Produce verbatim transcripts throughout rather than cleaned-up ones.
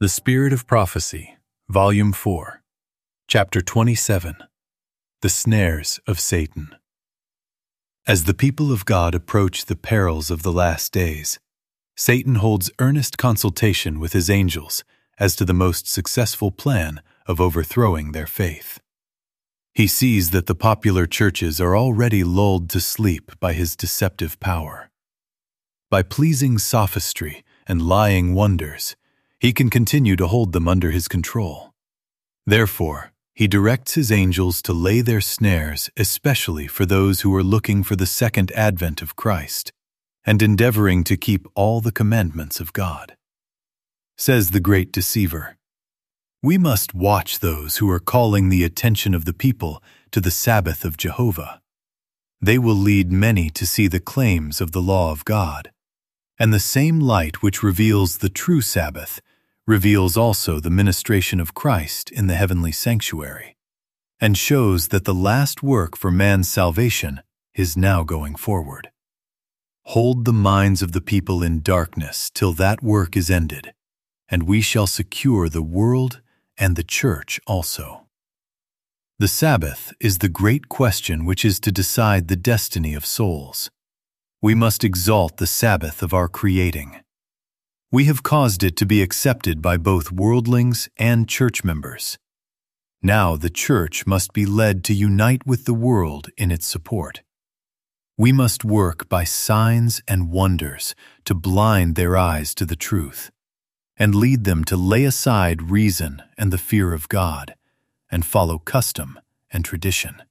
The Spirit of Prophecy, Volume four, Chapter twenty-seven, The Snares of Satan. As the people of God approach the perils of the last days, Satan holds earnest consultation with his angels as to the most successful plan of overthrowing their faith. He sees that the popular churches are already lulled to sleep by his deceptive power. By pleasing sophistry and lying wonders, he can continue to hold them under his control. Therefore, he directs his angels to lay their snares especially for those who are looking for the second advent of Christ and endeavoring to keep all the commandments of God. Says the great deceiver, "We must watch those who are calling the attention of the people to the Sabbath of Jehovah. They will lead many to see the claims of the law of God, and the same light which reveals the true Sabbath reveals also the ministration of Christ in the heavenly sanctuary, and shows that the last work for man's salvation is now going forward. Hold the minds of the people in darkness till that work is ended, and we shall secure the world and the church also." The Sabbath is the great question which is to decide the destiny of souls. We must exalt the Sabbath of our creating. We have caused it to be accepted by both worldlings and church members. Now the church must be led to unite with the world in its support. We must work by signs and wonders to blind their eyes to the truth, and lead them to lay aside reason and the fear of God, and follow custom and tradition.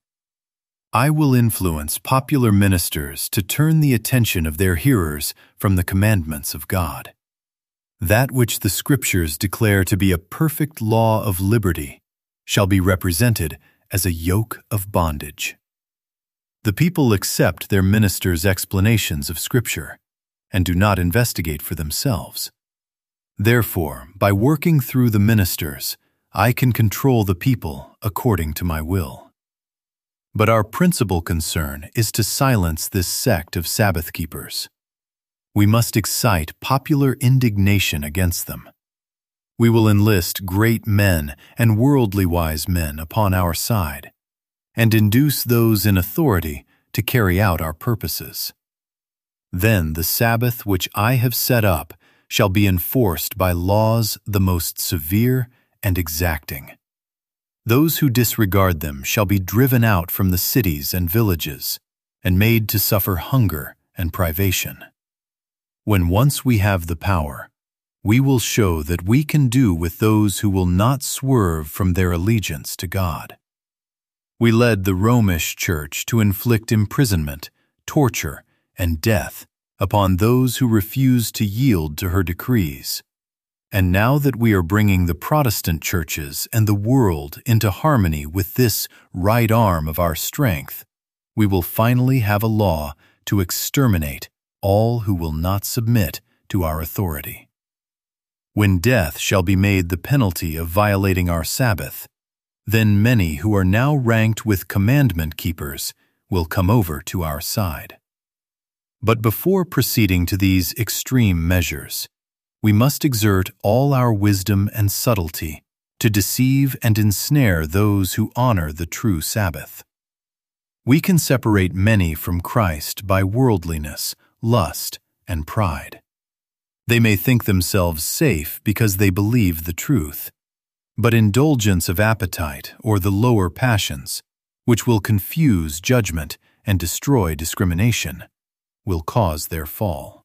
I will influence popular ministers to turn the attention of their hearers from the commandments of God. That which the Scriptures declare to be a perfect law of liberty shall be represented as a yoke of bondage. The people accept their ministers' explanations of Scripture and do not investigate for themselves. Therefore, by working through the ministers, I can control the people according to my will. But our principal concern is to silence this sect of Sabbath keepers. We must excite popular indignation against them. We will enlist great men and worldly wise men upon our side, and induce those in authority to carry out our purposes. Then the Sabbath which I have set up shall be enforced by laws the most severe and exacting. Those who disregard them shall be driven out from the cities and villages, and made to suffer hunger and privation. When once we have the power, we will show that we can do with those who will not swerve from their allegiance to God. We led the Romish Church to inflict imprisonment, torture, and death upon those who refused to yield to her decrees. And now that we are bringing the Protestant churches and the world into harmony with this right arm of our strength, we will finally have a law to exterminate all who will not submit to our authority. When death shall be made the penalty of violating our Sabbath, then many who are now ranked with commandment keepers will come over to our side. But before proceeding to these extreme measures, we must exert all our wisdom and subtlety to deceive and ensnare those who honor the true Sabbath. We can separate many from Christ by worldliness, lust, and pride. They may think themselves safe because they believe the truth, but indulgence of appetite or the lower passions, which will confuse judgment and destroy discrimination, will cause their fall.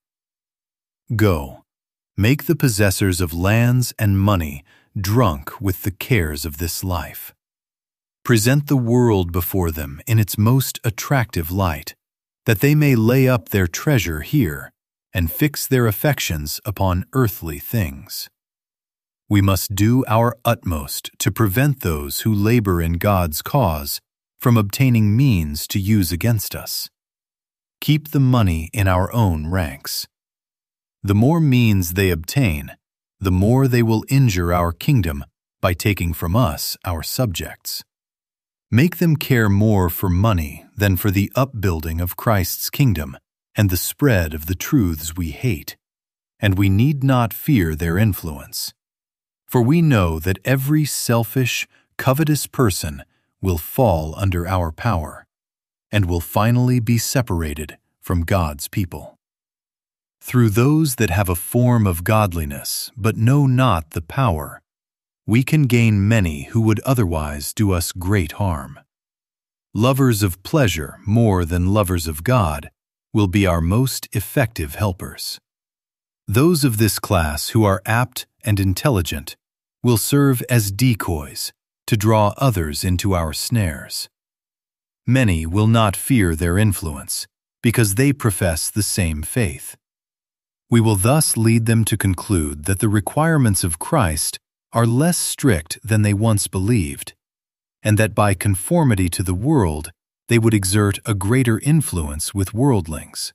Go, make the possessors of lands and money drunk with the cares of this life. Present the world before them in its most attractive light, that they may lay up their treasure here and fix their affections upon earthly things. We must do our utmost to prevent those who labor in God's cause from obtaining means to use against us. Keep the money in our own ranks. The more means they obtain, the more they will injure our kingdom by taking from us our subjects. Make them care more for money than for the upbuilding of Christ's kingdom and the spread of the truths we hate, and we need not fear their influence. For we know that every selfish, covetous person will fall under our power, and will finally be separated from God's people. Through those that have a form of godliness, but know not the power, we can gain many who would otherwise do us great harm. Lovers of pleasure more than lovers of God will be our most effective helpers. Those of this class who are apt and intelligent will serve as decoys to draw others into our snares. Many will not fear their influence because they profess the same faith. We will thus lead them to conclude that the requirements of Christ are less strict than they once believed, and that by conformity to the world they would exert a greater influence with worldlings.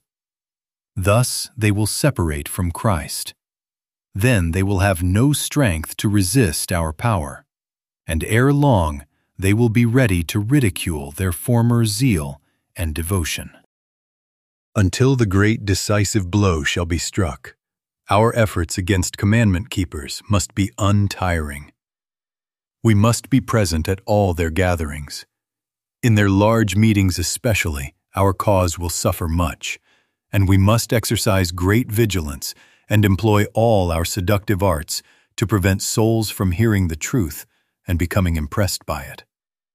Thus they will separate from Christ. Then they will have no strength to resist our power, and ere long they will be ready to ridicule their former zeal and devotion. Until the great decisive blow shall be struck, our efforts against commandment keepers must be untiring. We must be present at all their gatherings. In their large meetings especially, our cause will suffer much, and we must exercise great vigilance and employ all our seductive arts to prevent souls from hearing the truth and becoming impressed by it.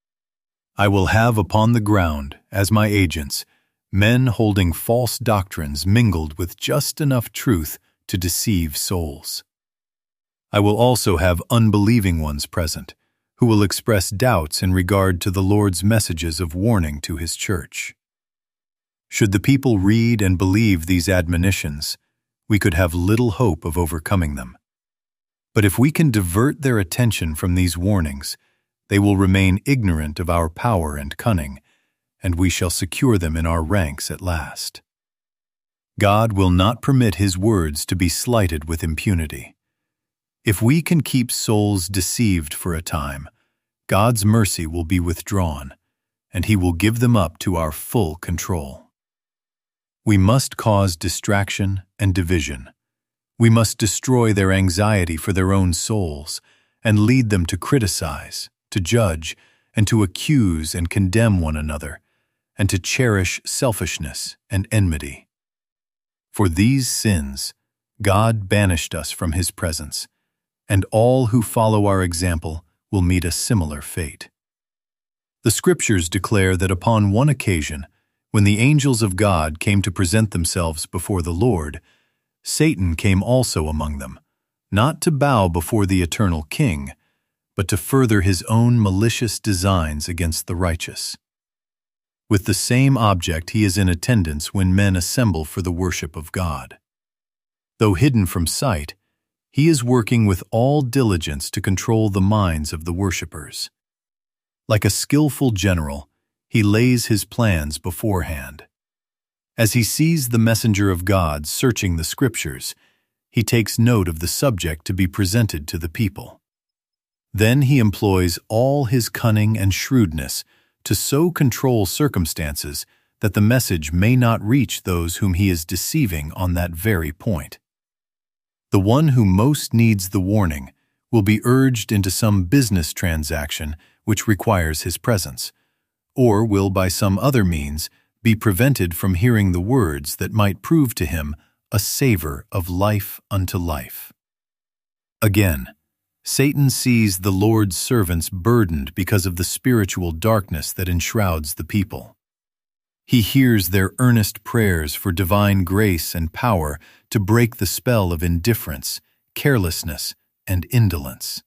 I will have upon the ground, as my agents, men holding false doctrines mingled with just enough truth to deceive souls. I will also have unbelieving ones present, who will express doubts in regard to the Lord's messages of warning to His church. Should the people read and believe these admonitions, we could have little hope of overcoming them. But if we can divert their attention from these warnings, they will remain ignorant of our power and cunning, and we shall secure them in our ranks at last. God will not permit His words to be slighted with impunity. If we can keep souls deceived for a time, God's mercy will be withdrawn, and He will give them up to our full control. We must cause distraction and division. We must destroy their anxiety for their own souls and lead them to criticize, to judge, and to accuse and condemn one another, and to cherish selfishness and enmity. For these sins, God banished us from His presence, and all who follow our example will meet a similar fate. The Scriptures declare that upon one occasion, when the angels of God came to present themselves before the Lord, Satan came also among them, not to bow before the eternal King, but to further his own malicious designs against the righteous. With the same object he is in attendance when men assemble for the worship of God. Though hidden from sight, he is working with all diligence to control the minds of the worshippers. Like a skillful general, he lays his plans beforehand. As he sees the messenger of God searching the Scriptures, he takes note of the subject to be presented to the people. Then he employs all his cunning and shrewdness to so control circumstances that the message may not reach those whom he is deceiving on that very point. The one who most needs the warning will be urged into some business transaction which requires his presence, or will by some other means be prevented from hearing the words that might prove to him a savor of life unto life. Again, Satan sees the Lord's servants burdened because of the spiritual darkness that enshrouds the people. He hears their earnest prayers for divine grace and power to break the spell of indifference, carelessness, and indolence.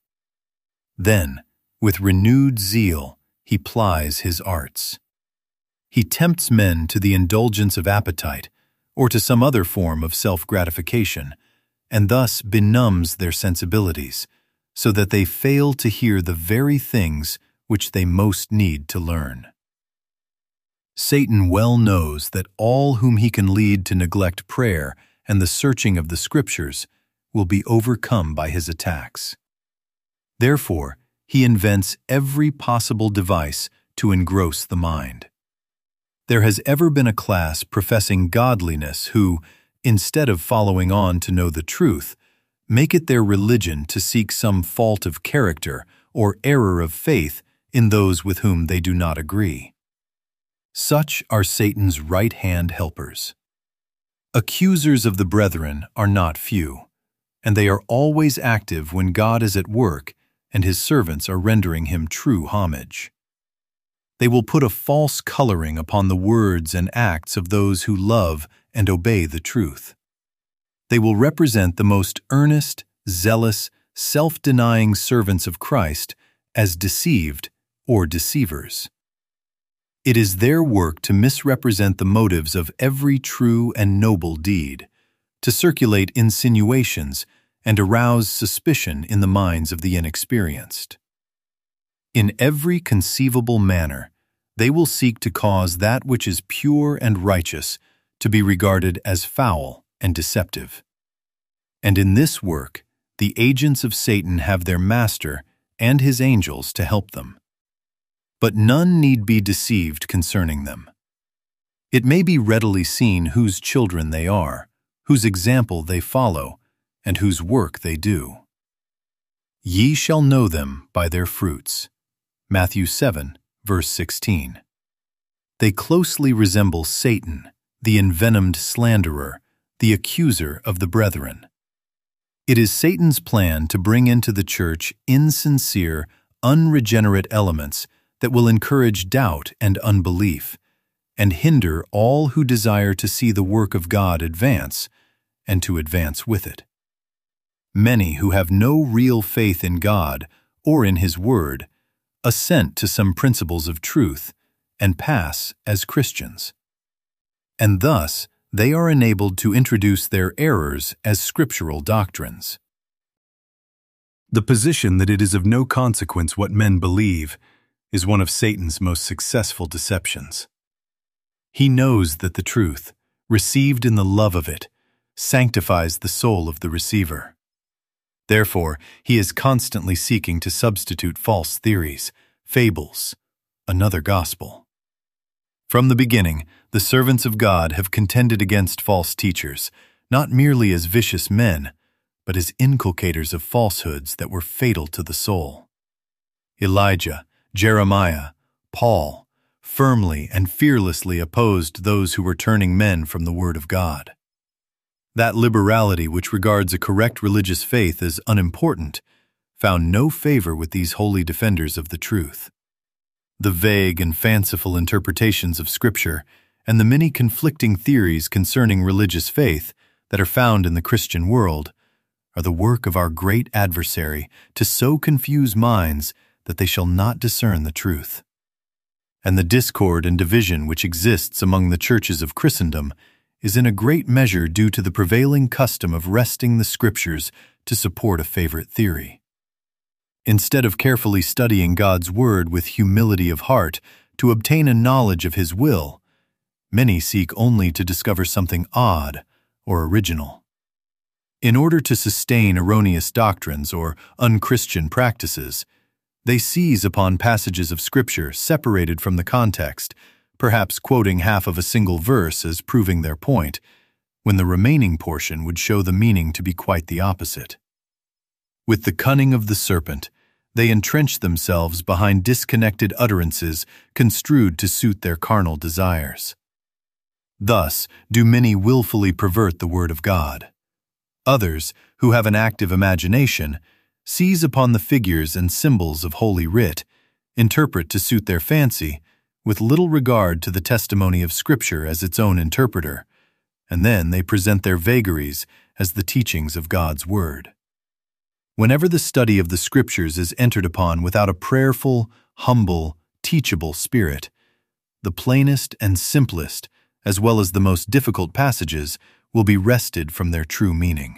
Then, with renewed zeal, he plies his arts. He tempts men to the indulgence of appetite or to some other form of self-gratification, and thus benumbs their sensibilities, so that they fail to hear the very things which they most need to learn. Satan well knows that all whom he can lead to neglect prayer and the searching of the Scriptures will be overcome by his attacks. Therefore, he invents every possible device to engross the mind. There has ever been a class professing godliness who, instead of following on to know the truth, make it their religion to seek some fault of character or error of faith in those with whom they do not agree. Such are Satan's right-hand helpers. Accusers of the brethren are not few, and they are always active when God is at work and his servants are rendering him true homage. They will put a false coloring upon the words and acts of those who love and obey the truth. They will represent the most earnest, zealous, self-denying servants of Christ as deceived or deceivers. It is their work to misrepresent the motives of every true and noble deed, to circulate insinuations and arouse suspicion in the minds of the inexperienced. In every conceivable manner, they will seek to cause that which is pure and righteous to be regarded as foul and deceptive. And in this work, the agents of Satan have their master and his angels to help them. But none need be deceived concerning them. It may be readily seen whose children they are, whose example they follow, and whose work they do. Ye shall know them by their fruits. Matthew seven, verse sixteen. They closely resemble Satan, the envenomed slanderer, the accuser of the brethren. It is Satan's plan to bring into the church insincere, unregenerate elements that will encourage doubt and unbelief, and hinder all who desire to see the work of God advance, and to advance with it. Many who have no real faith in God or in His Word assent to some principles of truth and pass as Christians. And thus, they are enabled to introduce their errors as scriptural doctrines. The position that it is of no consequence what men believe is one of Satan's most successful deceptions. He knows that the truth, received in the love of it, sanctifies the soul of the receiver. Therefore, he is constantly seeking to substitute false theories, fables, another gospel. From the beginning, the servants of God have contended against false teachers, not merely as vicious men, but as inculcators of falsehoods that were fatal to the soul. Elijah, Jeremiah, Paul, firmly and fearlessly opposed those who were turning men from the Word of God. That liberality which regards a correct religious faith as unimportant found no favor with these holy defenders of the truth. The vague and fanciful interpretations of Scripture and the many conflicting theories concerning religious faith that are found in the Christian world are the work of our great adversary to so confuse minds that they shall not discern the truth. And the discord and division which exists among the churches of Christendom is in a great measure due to the prevailing custom of wresting the Scriptures to support a favorite theory. Instead of carefully studying God's Word with humility of heart to obtain a knowledge of His will, many seek only to discover something odd or original. In order to sustain erroneous doctrines or unchristian practices, they seize upon passages of Scripture separated from the context, perhaps quoting half of a single verse as proving their point, when the remaining portion would show the meaning to be quite the opposite. With the cunning of the serpent, they entrench themselves behind disconnected utterances construed to suit their carnal desires. Thus do many willfully pervert the Word of God. Others, who have an active imagination, seize upon the figures and symbols of Holy Writ, interpret to suit their fancy, with little regard to the testimony of Scripture as its own interpreter, and then they present their vagaries as the teachings of God's Word. Whenever the study of the Scriptures is entered upon without a prayerful, humble, teachable spirit, the plainest and simplest, as well as the most difficult passages, will be wrested from their true meaning.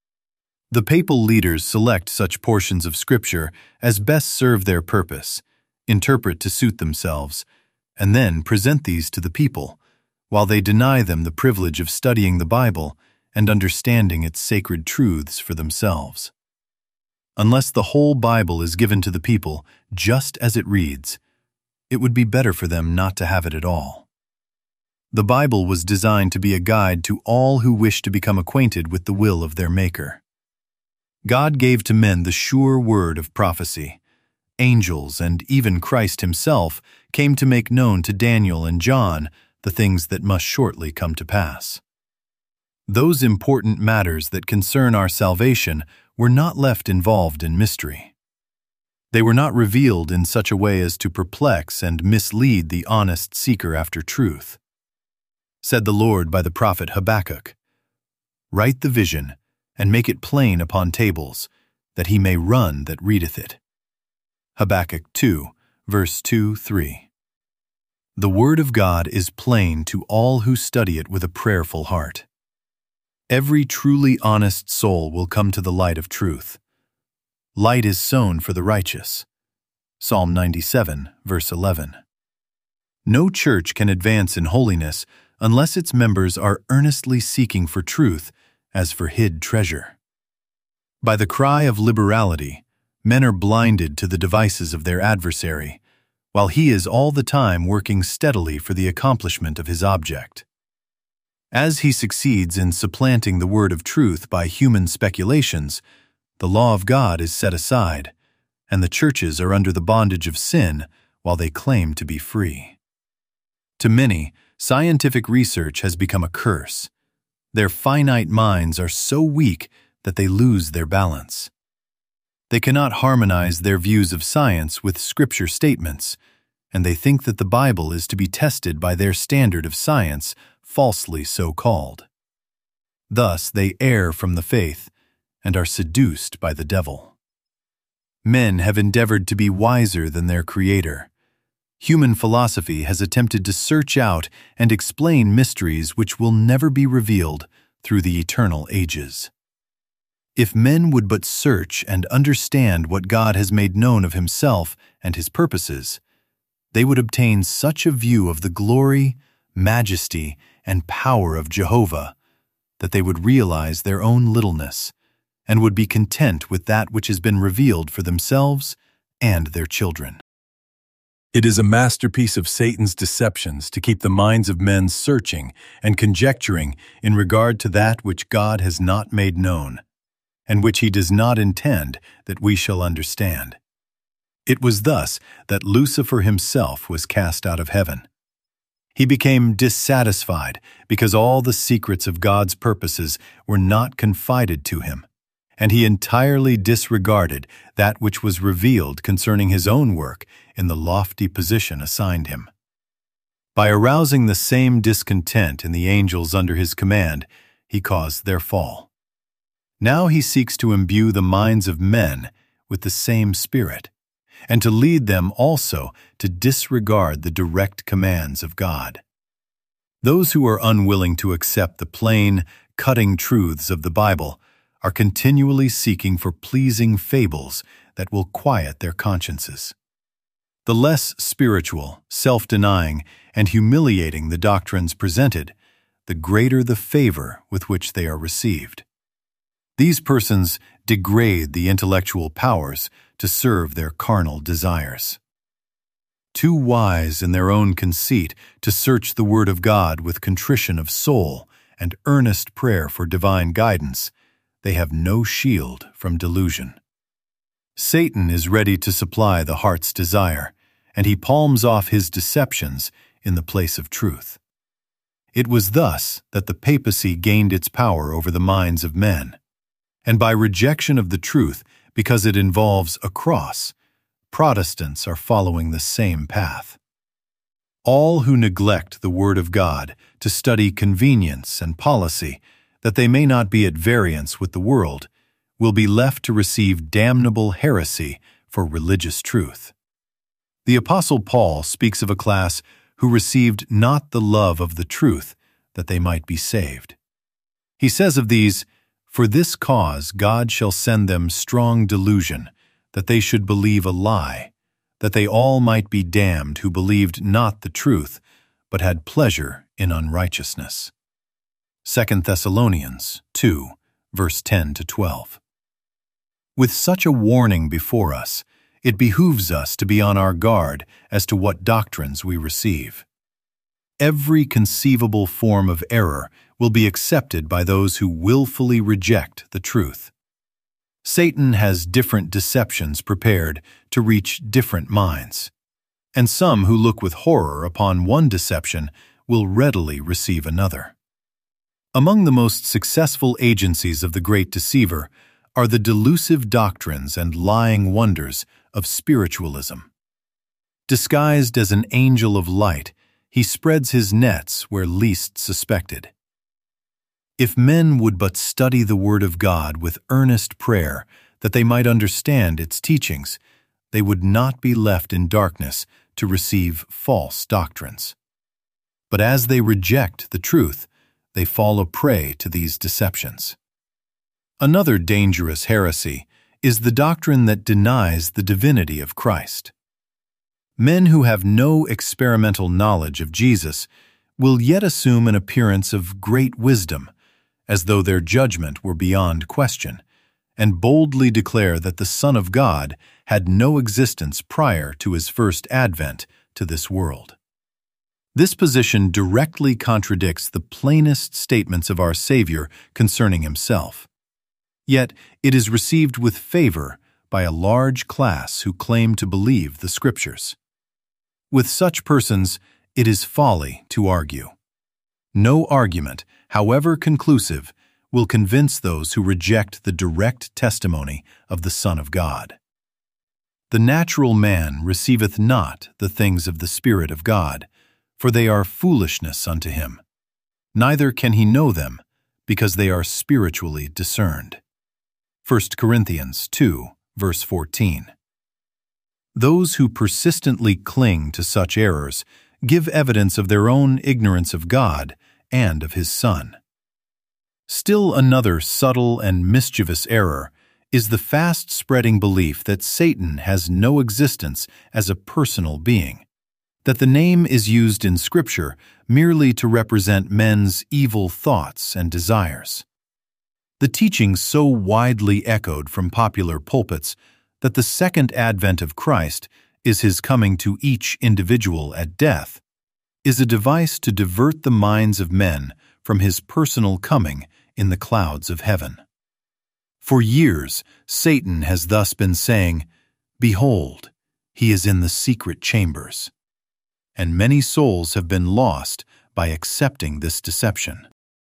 The papal leaders select such portions of Scripture as best serve their purpose, interpret to suit themselves, and then present these to the people, while they deny them the privilege of studying the Bible and understanding its sacred truths for themselves. Unless the whole Bible is given to the people just as it reads, it would be better for them not to have it at all. The Bible was designed to be a guide to all who wish to become acquainted with the will of their Maker. God gave to men the sure word of prophecy. Angels and even Christ himself came to make known to Daniel and John the things that must shortly come to pass. Those important matters that concern our salvation were not left involved in mystery. They were not revealed in such a way as to perplex and mislead the honest seeker after truth. Said the Lord by the prophet Habakkuk, "Write the vision, and make it plain upon tables, that he may run that readeth it." Habakkuk two, verse two, three. The Word of God is plain to all who study it with a prayerful heart. Every truly honest soul will come to the light of truth. Light is sown for the righteous. Psalm ninety-seven, verse eleven. No church can advance in holiness unless its members are earnestly seeking for truth as for hid treasure. By the cry of liberality, men are blinded to the devices of their adversary, while he is all the time working steadily for the accomplishment of his object. As he succeeds in supplanting the word of truth by human speculations, the law of God is set aside, and the churches are under the bondage of sin while they claim to be free. To many, scientific research has become a curse. Their finite minds are so weak that they lose their balance. They cannot harmonize their views of science with Scripture statements, and they think that the Bible is to be tested by their standard of science, falsely so called. Thus they err from the faith and are seduced by the devil. Men have endeavored to be wiser than their Creator. Human philosophy has attempted to search out and explain mysteries which will never be revealed through the eternal ages. If men would but search and understand what God has made known of himself and his purposes, they would obtain such a view of the glory, majesty, and power of Jehovah that they would realize their own littleness and would be content with that which has been revealed for themselves and their children. It is a masterpiece of Satan's deceptions to keep the minds of men searching and conjecturing in regard to that which God has not made known, and which he does not intend that we shall understand. It was thus that Lucifer himself was cast out of heaven. He became dissatisfied because all the secrets of God's purposes were not confided to him, and he entirely disregarded that which was revealed concerning his own work in the lofty position assigned him. By arousing the same discontent in the angels under his command, he caused their fall. Now he seeks to imbue the minds of men with the same spirit, and to lead them also to disregard the direct commands of God. Those who are unwilling to accept the plain, cutting truths of the Bible are continually seeking for pleasing fables that will quiet their consciences. The less spiritual, self-denying, and humiliating the doctrines presented, the greater the favor with which they are received. These persons degrade the intellectual powers to serve their carnal desires. Too wise in their own conceit to search the Word of God with contrition of soul and earnest prayer for divine guidance, they have no shield from delusion. Satan is ready to supply the heart's desire, and he palms off his deceptions in the place of truth. It was thus that the papacy gained its power over the minds of men, and by rejection of the truth, because it involves a cross, Protestants are following the same path. All who neglect the Word of God to study convenience and policy, that they may not be at variance with the world, will be left to receive damnable heresy for religious truth. The Apostle Paul speaks of a class who received not the love of the truth, that they might be saved. He says of these, "For this cause God shall send them strong delusion, that they should believe a lie, that they all might be damned who believed not the truth, but had pleasure in unrighteousness." Second Thessalonians two, verse ten to twelve. With such a warning before us, it behooves us to be on our guard as to what doctrines we receive. Every conceivable form of error will be accepted by those who willfully reject the truth. Satan has different deceptions prepared to reach different minds, and some who look with horror upon one deception will readily receive another. Among the most successful agencies of the great deceiver are the delusive doctrines and lying wonders of spiritualism. Disguised as an angel of light, he spreads his nets where least suspected. If men would but study the Word of God with earnest prayer that they might understand its teachings, they would not be left in darkness to receive false doctrines. But as they reject the truth, they fall a prey to these deceptions. Another dangerous heresy is the doctrine that denies the divinity of Christ. Men who have no experimental knowledge of Jesus will yet assume an appearance of great wisdom, as though their judgment were beyond question, and boldly declare that the Son of God had no existence prior to his first advent to this world. This position directly contradicts the plainest statements of our Savior concerning himself. Yet it is received with favor by a large class who claim to believe the Scriptures. With such persons, it is folly to argue. No argument, however conclusive, will convince those who reject the direct testimony of the Son of God. The natural man receiveth not the things of the Spirit of God, for they are foolishness unto him. Neither can he know them, because they are spiritually discerned. First Corinthians two, verse fourteen. Those who persistently cling to such errors give evidence of their own ignorance of God and of his Son. Still another subtle and mischievous error is the fast-spreading belief that Satan has no existence as a personal being, that the name is used in Scripture merely to represent men's evil thoughts and desires. The teaching so widely echoed from popular pulpits that the second advent of Christ is his coming to each individual at death is a device to divert the minds of men from his personal coming in the clouds of heaven. For years, Satan has thus been saying, "Behold, he is in the secret chambers," and many souls have been lost by accepting this deception.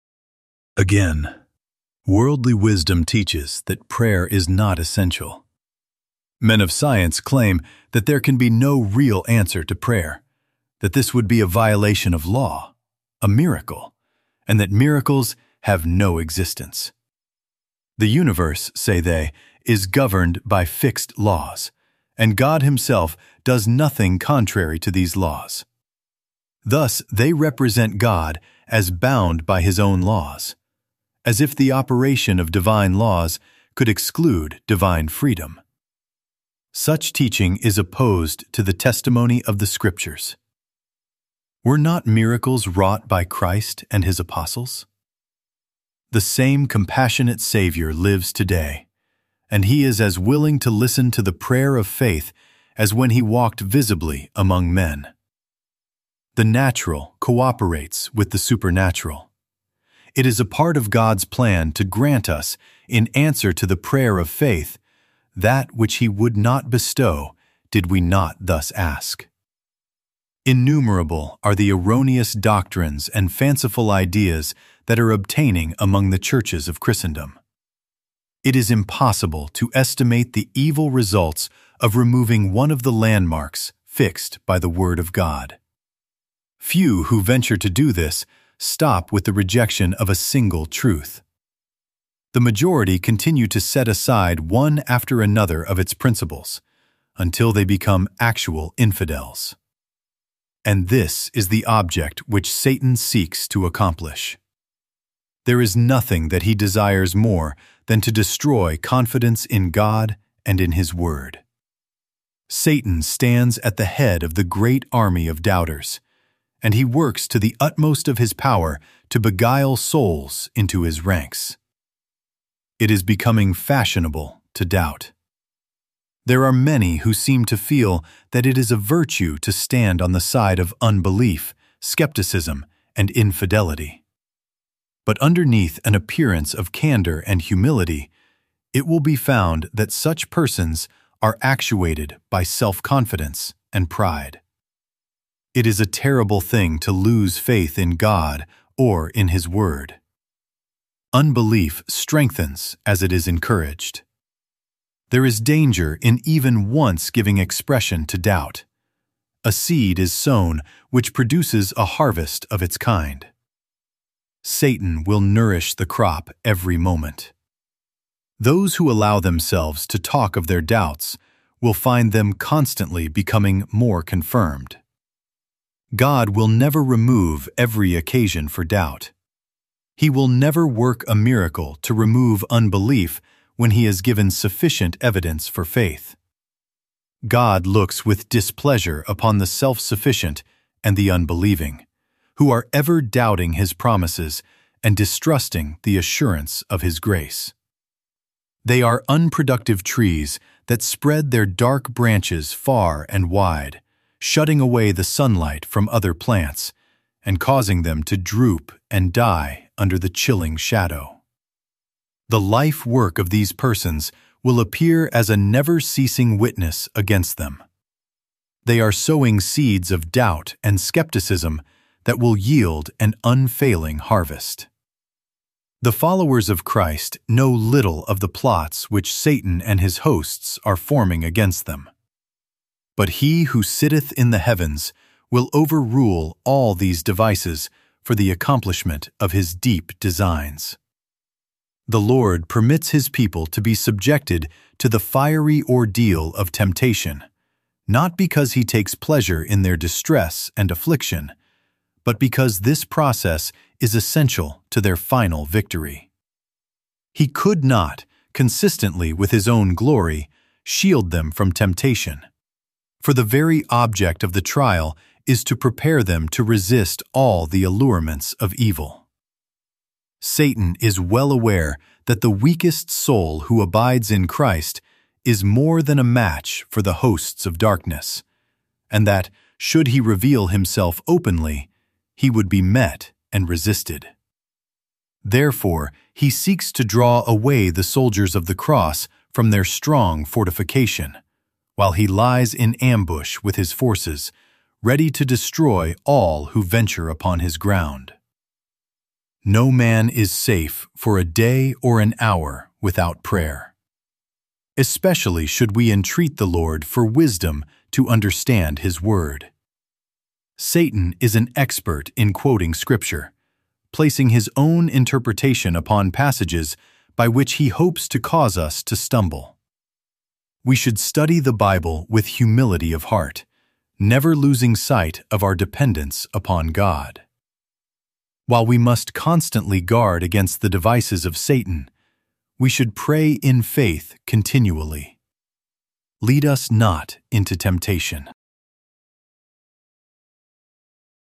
Again, worldly wisdom teaches that prayer is not essential. Men of science claim that there can be no real answer to prayer, that this would be a violation of law, a miracle, and that miracles have no existence. The universe, say they, is governed by fixed laws, and God himself does nothing contrary to these laws. Thus, they represent God as bound by his own laws, as if the operation of divine laws could exclude divine freedom. Such teaching is opposed to the testimony of the Scriptures. Were not miracles wrought by Christ and his apostles? The same compassionate Savior lives today, and he is as willing to listen to the prayer of faith as when he walked visibly among men. The natural cooperates with the supernatural. It is a part of God's plan to grant us, in answer to the prayer of faith, that which he would not bestow did we not thus ask. Innumerable are the erroneous doctrines and fanciful ideas that are obtaining among the churches of Christendom. It is impossible to estimate the evil results of removing one of the landmarks fixed by the Word of God. Few who venture to do this stop with the rejection of a single truth. The majority continue to set aside one after another of its principles, until they become actual infidels. And this is the object which Satan seeks to accomplish. There is nothing that he desires more than to destroy confidence in God and in his Word. Satan stands at the head of the great army of doubters, and he works to the utmost of his power to beguile souls into his ranks. It is becoming fashionable to doubt. There are many who seem to feel that it is a virtue to stand on the side of unbelief, skepticism, and infidelity. But underneath an appearance of candor and humility it will be found that such persons are actuated by self-confidence and pride. It is a terrible thing to lose faith in God or in His Word. Unbelief strengthens as it is encouraged. There is danger in even once giving expression to doubt. A seed is sown which produces a harvest of its kind. Satan will nourish the crop every moment. Those who allow themselves to talk of their doubts will find them constantly becoming more confirmed. God will never remove every occasion for doubt. He will never work a miracle to remove unbelief when He has given sufficient evidence for faith. God looks with displeasure upon the self-sufficient and the unbelieving, who are ever doubting His promises and distrusting the assurance of His grace. They are unproductive trees that spread their dark branches far and wide, shutting away the sunlight from other plants and causing them to droop and die under the chilling shadow. The life work of these persons will appear as a never-ceasing witness against them. They are sowing seeds of doubt and skepticism that will yield an unfailing harvest. The followers of Christ know little of the plots which Satan and his hosts are forming against them. But He who sitteth in the heavens will overrule all these devices for the accomplishment of His deep designs. The Lord permits His people to be subjected to the fiery ordeal of temptation, not because He takes pleasure in their distress and affliction, but because this process is essential to their final victory. He could not, consistently with His own glory, shield them from temptation, for the very object of the trial is to prepare them to resist all the allurements of evil. Satan is well aware that the weakest soul who abides in Christ is more than a match for the hosts of darkness, and that, should he reveal himself openly, he would be met and resisted. Therefore, he seeks to draw away the soldiers of the cross from their strong fortification, while he lies in ambush with his forces, ready to destroy all who venture upon his ground. No man is safe for a day or an hour without prayer. Especially should we entreat the Lord for wisdom to understand His word. Satan is an expert in quoting Scripture, placing his own interpretation upon passages by which he hopes to cause us to stumble. We should study the Bible with humility of heart, never losing sight of our dependence upon God. While we must constantly guard against the devices of Satan, we should pray in faith continually. Lead us not into temptation.